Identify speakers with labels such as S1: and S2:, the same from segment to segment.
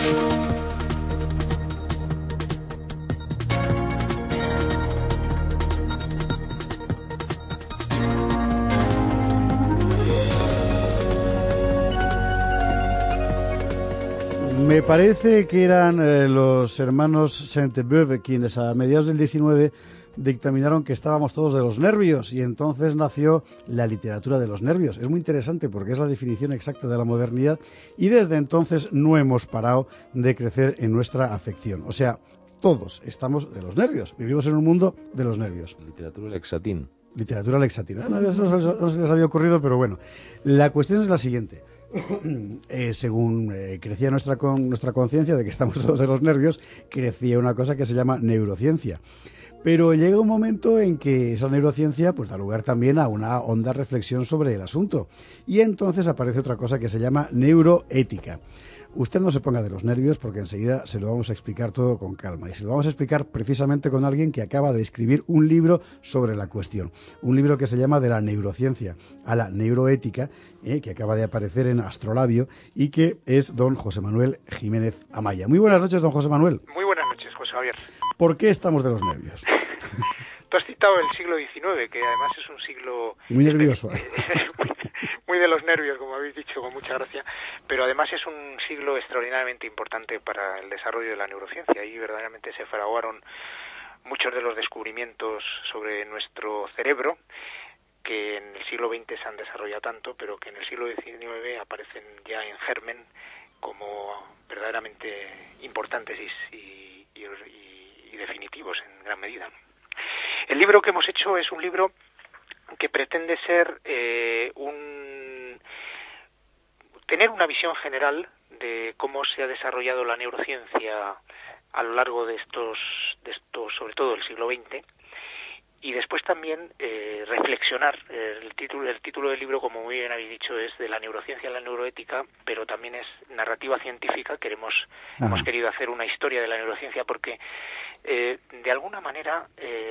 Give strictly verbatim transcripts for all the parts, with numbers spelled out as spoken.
S1: Me parece que eran eh, los hermanos Sainte-Beuve quienes a mediados del diecinueve dictaminaron que estábamos todos de los nervios y entonces nació la literatura de los nervios. Es muy interesante porque es la definición exacta de la modernidad y desde entonces no hemos parado de crecer en nuestra afección. O sea, todos estamos de los nervios. Vivimos en un mundo de los nervios.
S2: Literatura lexatín.
S1: Literatura lexatina. No, eso no, no se les había ocurrido, pero bueno. La cuestión es la siguiente. Eh, según eh, crecía nuestra con, nuestra conciencia de que estamos todos de los nervios, crecía una cosa que se llama neurociencia. Pero llega un momento en que esa neurociencia pues da lugar también a una honda reflexión sobre el asunto. Y entonces aparece otra cosa que se llama neuroética. Usted no se ponga de los nervios porque enseguida se lo vamos a explicar todo con calma. Y se lo vamos a explicar precisamente con alguien que acaba de escribir un libro sobre la cuestión. Un libro que se llama De la neurociencia a la neuroética, eh, que acaba de aparecer en Astrolabio y que es don José Manuel Jiménez Amaya. Muy buenas noches, don José Manuel.
S3: Muy buenas noches, José Javier.
S1: ¿Por qué estamos de los nervios?
S3: Tú has citado el siglo diecinueve, que además es un siglo...
S1: Muy nervioso.
S3: Muy de los nervios, como habéis dicho, con mucha gracia, pero además es un siglo extraordinariamente importante para el desarrollo de la neurociencia. Y verdaderamente se fraguaron muchos de los descubrimientos sobre nuestro cerebro, que en el siglo veinte se han desarrollado tanto, pero que en el siglo diecinueve aparecen ya en germen como verdaderamente importantes y, y, y, y definitivos en gran medida. El libro que hemos hecho es un libro que pretende ser eh, un tener una visión general de cómo se ha desarrollado la neurociencia a lo largo de estos, de estos sobre todo del siglo veinte, y después también eh, reflexionar. El título, el título del libro, como muy bien habéis dicho, es De la neurociencia a la neuroética, pero también es narrativa científica. Queremos, hemos querido hacer una historia de la neurociencia porque eh, de alguna manera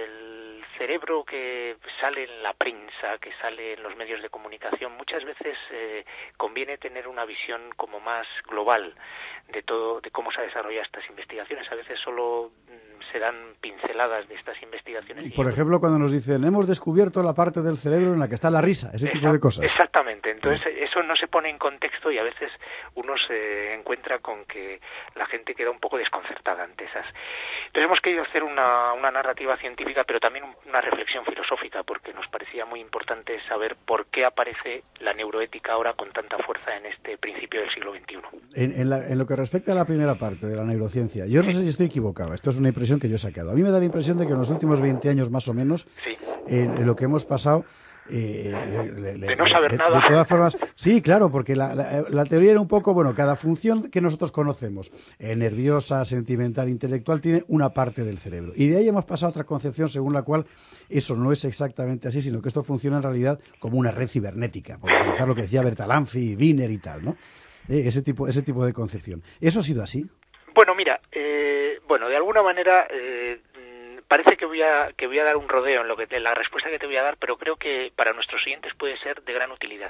S3: el cerebro que sale en la prensa, que sale en los medios de comunicación, muchas veces eh, conviene tener una visión como más global de todo, de cómo se ha desarrollado estas investigaciones. A veces solo mm, se dan pinceladas de estas investigaciones.
S1: Y, por ejemplo, cuando nos dicen, hemos descubierto la parte del cerebro en la que está la risa, ese Exact- tipo de cosas.
S3: Exactamente. Entonces, eso no se pone en contexto y a veces uno se encuentra con que la gente queda un poco desconcertada ante esas. Entonces, hemos querido hacer una, una narrativa científica, pero también una reflexión filosófica, porque nos parecía muy importante saber por qué aparece la neuroética ahora con tanta fuerza en este principio del siglo veintiuno.
S1: En, en, la, en lo que respecta a la primera parte de la neurociencia, yo no sé si estoy equivocado, esto es una impresión que yo he sacado. A mí me da la impresión de que en los últimos veinte años más o menos,
S3: sí.
S1: en, en lo que hemos pasado... Eh,
S3: le, de no saber
S1: de,
S3: nada.
S1: De todas formas, sí, claro, porque la, la, la teoría era un poco, bueno, cada función que nosotros conocemos, eh, nerviosa, sentimental, intelectual, tiene una parte del cerebro. Y de ahí hemos pasado a otra concepción según la cual eso no es exactamente así, sino que esto funciona en realidad como una red cibernética, por utilizar lo que decía Bertalanffy, Wiener y tal, ¿no? Eh, ese tipo, ese tipo de concepción. ¿Eso ha sido así?
S3: Bueno, mira, eh, bueno, de alguna manera... Eh, Parece que voy a que voy a dar un rodeo en lo que te, la respuesta que te voy a dar, pero creo que para nuestros oyentes puede ser de gran utilidad.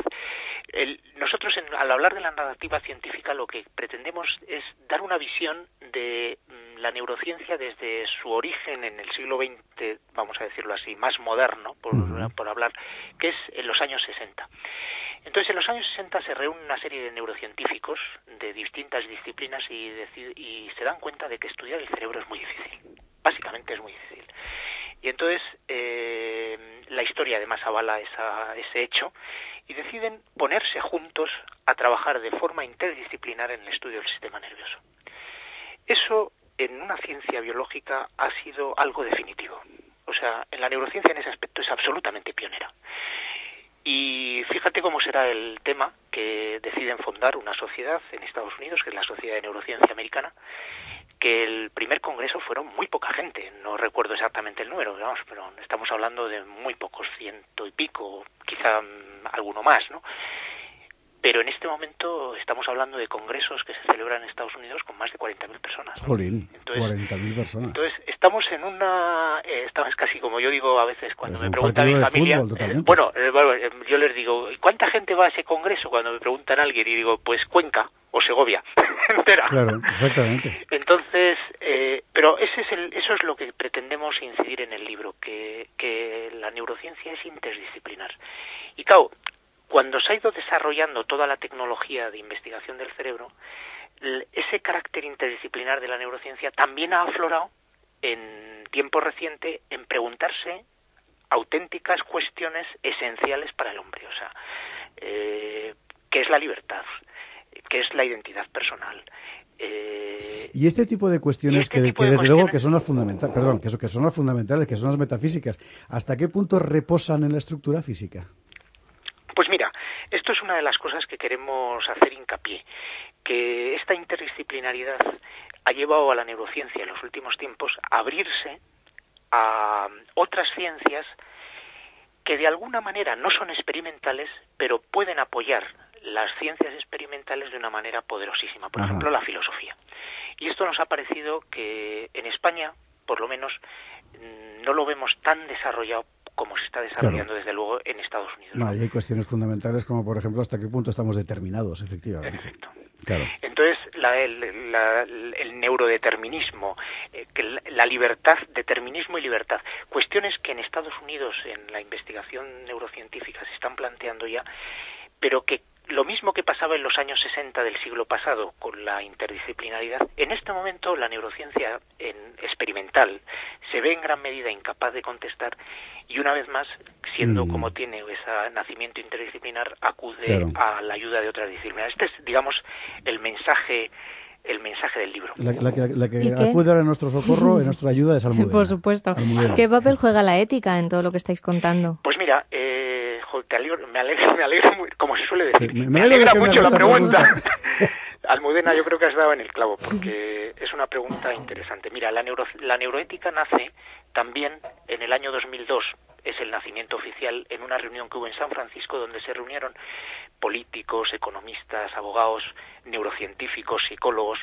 S3: El, nosotros, en, al hablar de la narrativa científica, lo que pretendemos es dar una visión de mm, la neurociencia desde su origen en el siglo veinte, vamos a decirlo así, más moderno, por, uh-huh. por hablar, que es en los años sesenta. Entonces, en los años sesenta se reúne una serie de neurocientíficos de distintas disciplinas y, decid, y se dan cuenta de que estudiar el cerebro es muy difícil. Básicamente es muy difícil. Y entonces eh, la historia además avala esa, ese hecho y deciden ponerse juntos a trabajar de forma interdisciplinar en el estudio del sistema nervioso. Eso en una ciencia biológica ha sido algo definitivo. O sea, en la neurociencia en ese aspecto es absolutamente pionera. Y fíjate cómo será el tema que deciden fundar una sociedad en Estados Unidos, que es la Sociedad de Neurociencia Americana, que el primer congreso fueron muy poca gente, no recuerdo exactamente el número, vamos, pero estamos hablando de muy pocos, ciento y pico, quizá um, alguno más, ¿no? Pero en este momento estamos hablando de congresos que se celebran en Estados Unidos con más de cuarenta mil personas, ¿no?
S1: Jolín, cuarenta mil personas.
S3: Entonces, estamos en una... Eh, estamos casi, como yo digo a veces cuando
S1: pues
S3: me pregunta mi familia...
S1: Fútbol,
S3: eh, bueno, eh, bueno eh, yo les digo, ¿cuánta gente va a ese congreso? Cuando me preguntan a alguien y digo, pues Cuenca o Segovia. entera.
S1: Claro, exactamente.
S3: Entonces, eh, pero ese es el, eso es lo que pretendemos incidir en el libro, que, que la neurociencia es interdisciplinar. Y claro, cuando se ha ido desarrollando toda la tecnología de investigación del cerebro, ese carácter interdisciplinar de la neurociencia también ha aflorado en tiempo reciente en preguntarse auténticas cuestiones esenciales para el hombre. O sea, eh, ¿qué es la libertad? ¿Qué es la identidad personal? Eh,
S1: y este tipo de cuestiones
S3: este
S1: que,
S3: tipo
S1: que
S3: de
S1: desde
S3: cuestiones,
S1: luego que son las fundamentales, perdón, que, eso, que son las fundamentales, que son las metafísicas, ¿hasta qué punto reposan en la estructura física?
S3: Pues mira, esto es una de las cosas que queremos hacer hincapié, que esta interdisciplinaridad ha llevado a la neurociencia en los últimos tiempos a abrirse a otras ciencias que de alguna manera no son experimentales, pero pueden apoyar las ciencias experimentales de una manera poderosísima. Por
S1: Ajá.
S3: ejemplo, la filosofía. Y esto nos ha parecido que en España, por lo menos, no lo vemos tan desarrollado como se está desarrollando, claro, desde luego en Estados Unidos.
S1: No, y hay cuestiones fundamentales como, por ejemplo, hasta qué punto estamos determinados, efectivamente.
S3: Perfecto.
S1: Claro.
S3: Entonces, la, el, la, el neurodeterminismo, eh, que la libertad, determinismo y libertad, cuestiones que en Estados Unidos en la investigación neurocientífica se están planteando ya, pero que lo mismo que pasaba en los años sesenta del siglo pasado con la interdisciplinaridad, en este momento la neurociencia en, experimental se ve en gran medida incapaz de contestar y una vez más, siendo mm. como tiene ese nacimiento interdisciplinar, acude claro. a la ayuda de otras disciplinas. Este es, digamos, el mensaje el mensaje del libro.
S1: La, la, la, la que acude ahora en nuestro socorro, en nuestra ayuda es Almudena.
S2: Por supuesto.
S1: Almudena.
S2: ¿Qué papel juega la ética en todo lo que estáis contando?
S3: Pues mira, eh, te alegro, me alegra, me alegra muy, como se suele decir,
S1: Sí, me,
S3: me,
S1: me
S3: alegra
S1: que
S3: mucho
S1: me
S3: la pregunta.
S1: pregunta.
S3: Almudena, yo creo que has dado en el clavo, porque es una pregunta interesante. Mira, la, neuro, la neuroética nace también en el año dos mil dos, es el nacimiento oficial, en una reunión que hubo en San Francisco, donde se reunieron políticos, economistas, abogados, neurocientíficos, psicólogos,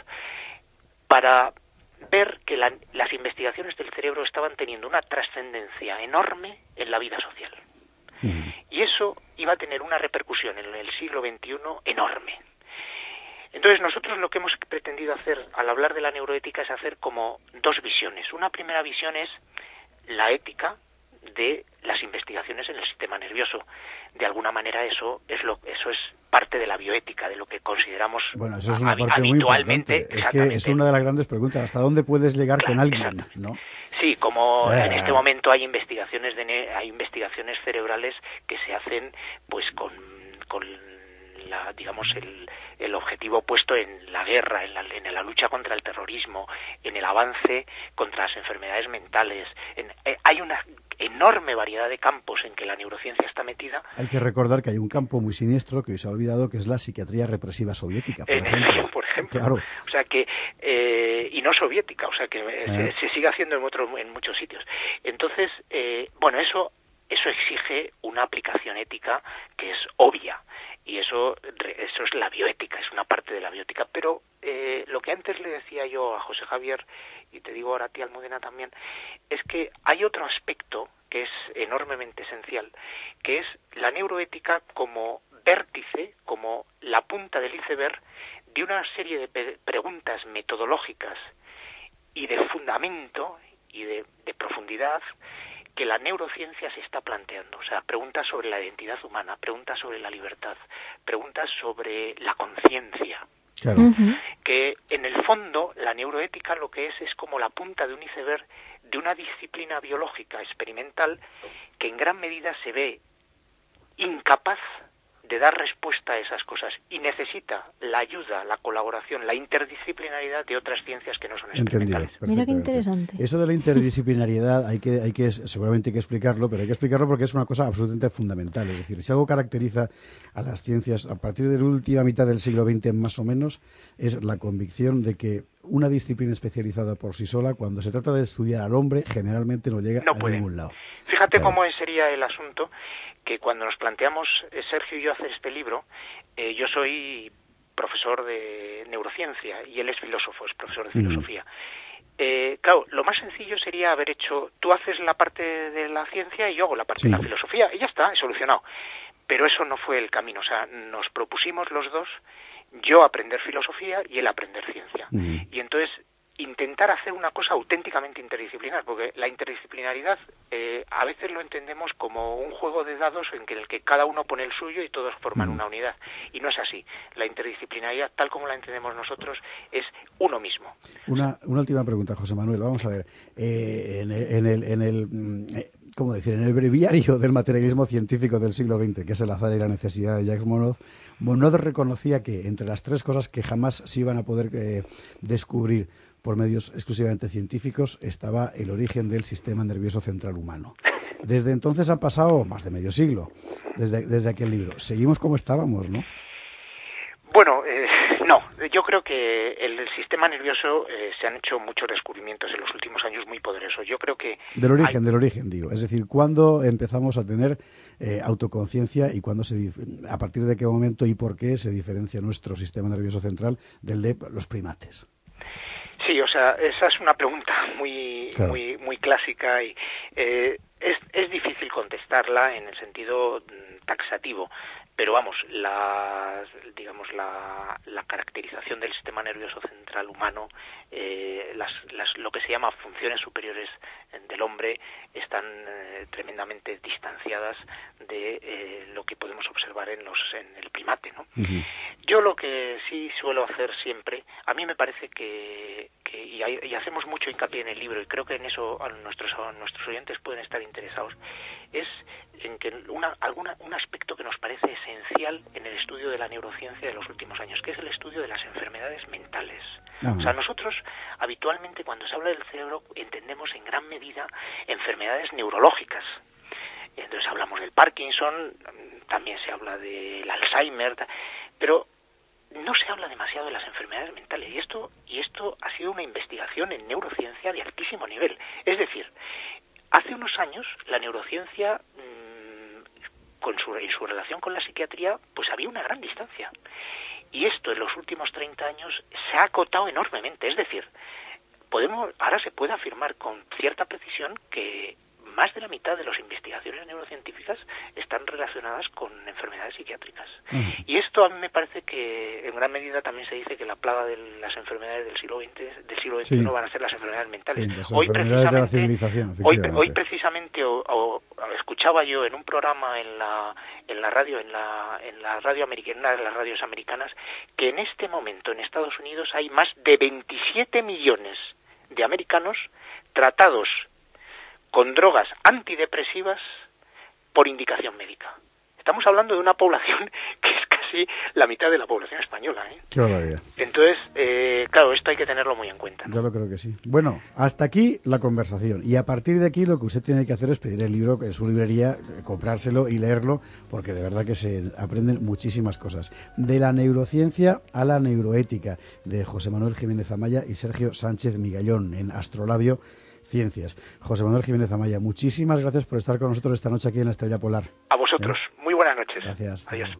S3: para ver que la, las investigaciones del cerebro estaban teniendo una trascendencia enorme en la vida social. Uh-huh. Y eso iba a tener una repercusión en el siglo veintiuno enorme. Entonces nosotros lo que hemos pretendido hacer al hablar de la neuroética es hacer como dos visiones. Una primera visión es la ética de las investigaciones en el sistema nervioso. De alguna manera eso es lo eso es parte de la bioética, de lo que consideramos
S1: bueno, eso es una
S3: hab-
S1: parte muy
S3: habitualmente.
S1: importante. Es que es una de las grandes preguntas, ¿hasta dónde puedes llegar claro, con alguien? ¿No?
S3: Sí, como
S1: eh.
S3: en este momento hay investigaciones de ne- hay investigaciones cerebrales que se hacen pues con, con la, digamos el, el objetivo puesto en la guerra, en la, en la lucha contra el terrorismo, en el avance contra las enfermedades mentales. En, eh, hay una enorme variedad de campos en que la neurociencia está metida.
S1: Hay que recordar que hay un campo muy siniestro que hoy se ha olvidado, que es la psiquiatría represiva soviética, por
S3: eh,
S1: ejemplo.
S3: Por ejemplo.
S1: Claro.
S3: O sea que eh, y no soviética, o sea que eh. se, se sigue haciendo en otro, en muchos sitios. Entonces, eh, bueno, eso eso exige una aplicación ética que es obvia. Y eso, eso es la bioética, es una parte de la bioética. Pero eh, lo que antes le decía yo a José Javier, y te digo ahora a ti, Almudena, también, es que hay otro aspecto que es enormemente esencial, que es la neuroética como vértice, como la punta del iceberg de una serie de pe- preguntas metodológicas y de fundamento y de, de profundidad que la neurociencia se está planteando. O sea, preguntas sobre la identidad humana, preguntas sobre la libertad, preguntas sobre la conciencia.
S1: Claro.
S2: Uh-huh.
S3: Que en el fondo la neuroética lo que es es como la punta de un iceberg de una disciplina biológica experimental que en gran medida se ve incapaz de dar respuesta a esas cosas y necesita la ayuda, la colaboración, la interdisciplinaridad de otras ciencias que no son experimentales.
S1: Entendido,
S2: Mira qué interesante.
S1: Eso de la interdisciplinariedad hay que, hay que, seguramente hay que explicarlo, pero hay que explicarlo porque es una cosa absolutamente fundamental. Es decir, si algo caracteriza a las ciencias a partir de la última mitad del siglo veinte más o menos, es la convicción de que una disciplina especializada por sí sola, cuando se trata de estudiar al hombre, generalmente no llega
S3: no
S1: a
S3: puede.
S1: ningún lado.
S3: Fíjate
S1: claro.
S3: cómo sería el asunto, que cuando nos planteamos, eh, Sergio y yo, hacer este libro, eh, yo soy profesor de neurociencia y él es filósofo, es profesor de filosofía. Mm. Eh, claro, lo más sencillo sería haber hecho, tú haces la parte de la ciencia y yo hago la parte sí. de la filosofía, y ya está, he solucionado. Pero eso no fue el camino, o sea, nos propusimos los dos yo aprender filosofía y él aprender ciencia.
S1: Uh-huh.
S3: Y entonces intentar hacer una cosa auténticamente interdisciplinar, porque la interdisciplinaridad eh, a veces lo entendemos como un juego de dados en que el que cada uno pone el suyo y todos forman uh-huh. una unidad, y no es así. La interdisciplinaridad, tal como la entendemos nosotros, es uno mismo.
S1: Una, una última pregunta, José Manuel, vamos a ver, eh, en el, en el, en el eh, ¿cómo decir? En el breviario del materialismo científico del siglo veinte, que es el azar y la necesidad de Jacques Monod, Monod reconocía que entre las tres cosas que jamás se iban a poder eh, descubrir por medios exclusivamente científicos estaba el origen del sistema nervioso central humano. Desde entonces han pasado más de medio siglo, desde, desde aquel libro. Seguimos como estábamos, ¿no?
S3: Bueno, eh, no. Yo creo que el sistema nervioso eh, se han hecho muchos descubrimientos en los últimos años muy poderosos. Yo creo que...
S1: Del origen,
S3: hay...
S1: del origen, digo. Es decir, ¿cuándo empezamos a tener eh, autoconciencia y cuándo se, a partir de qué momento y por qué se diferencia nuestro sistema nervioso central del de los primates?
S3: Sí, o sea, esa es una pregunta muy claro. muy muy clásica y eh, es, es difícil contestarla en el sentido taxativo, pero vamos, la, digamos la, la caracterización del sistema nervioso central humano, eh, las, las, lo que se llama funciones superiores del hombre están eh, tremendamente distanciadas de eh, lo que podemos observar en los en el primate, ¿no? Uh-huh. Yo lo que sí suelo hacer siempre, a mí me parece que, que y, hay, y hacemos mucho hincapié en el libro, y creo que en eso a nuestros a nuestros oyentes pueden estar interesados, es en que una, alguna, un aspecto que nos parece esencial en el estudio de la neurociencia de los últimos años, que es el estudio de las enfermedades mentales. Uh-huh. O sea, nosotros habitualmente cuando se habla del cerebro entendemos en gran medida enfermedades neurológicas. Entonces hablamos del Parkinson, también se habla del Alzheimer, pero no se habla demasiado de las enfermedades mentales, y esto y esto ha sido una investigación en neurociencia de altísimo nivel. Es decir, hace unos años la neurociencia mmm, con su, en su relación con la psiquiatría pues había una gran distancia, y esto en los últimos treinta años se ha acotado enormemente. Es decir, podemos ahora se puede afirmar con cierta precisión que más de la mitad de las investigaciones neurocientíficas están relacionadas con enfermedades psiquiátricas. Uh-huh. Y esto a mí me parece que en gran medida también se dice que la plaga de las enfermedades del siglo veinte, del siglo veintiuno sí. van a ser las enfermedades mentales.
S1: Sí, las hoy enfermedades de la civilización.
S3: Hoy, hoy precisamente o, o, escuchaba yo en un programa en la en la radio en la en la radio americana, una de las radios americanas, que en este momento en Estados Unidos hay más de veintisiete millones de americanos tratados con drogas antidepresivas por indicación médica. Estamos hablando de una población que es casi la mitad de la población española, ¿eh?
S1: Qué barbaridad.
S3: Entonces, eh, claro, esto hay que tenerlo muy en cuenta, ¿no?
S1: Yo lo creo que sí. Bueno, hasta aquí la conversación. Y a partir de aquí lo que usted tiene que hacer es pedir el libro en su librería, comprárselo y leerlo, porque de verdad que se aprenden muchísimas cosas. De la neurociencia a la neuroética, de José Manuel Jiménez Amaya y Sergio Sánchez Migallón, en Astrolabio Ciencias. José Manuel Jiménez Amaya, muchísimas gracias por estar con nosotros esta noche aquí en la Estrella Polar.
S3: A vosotros. ¿Eh? Muy buenas noches.
S1: Gracias.
S3: Adiós.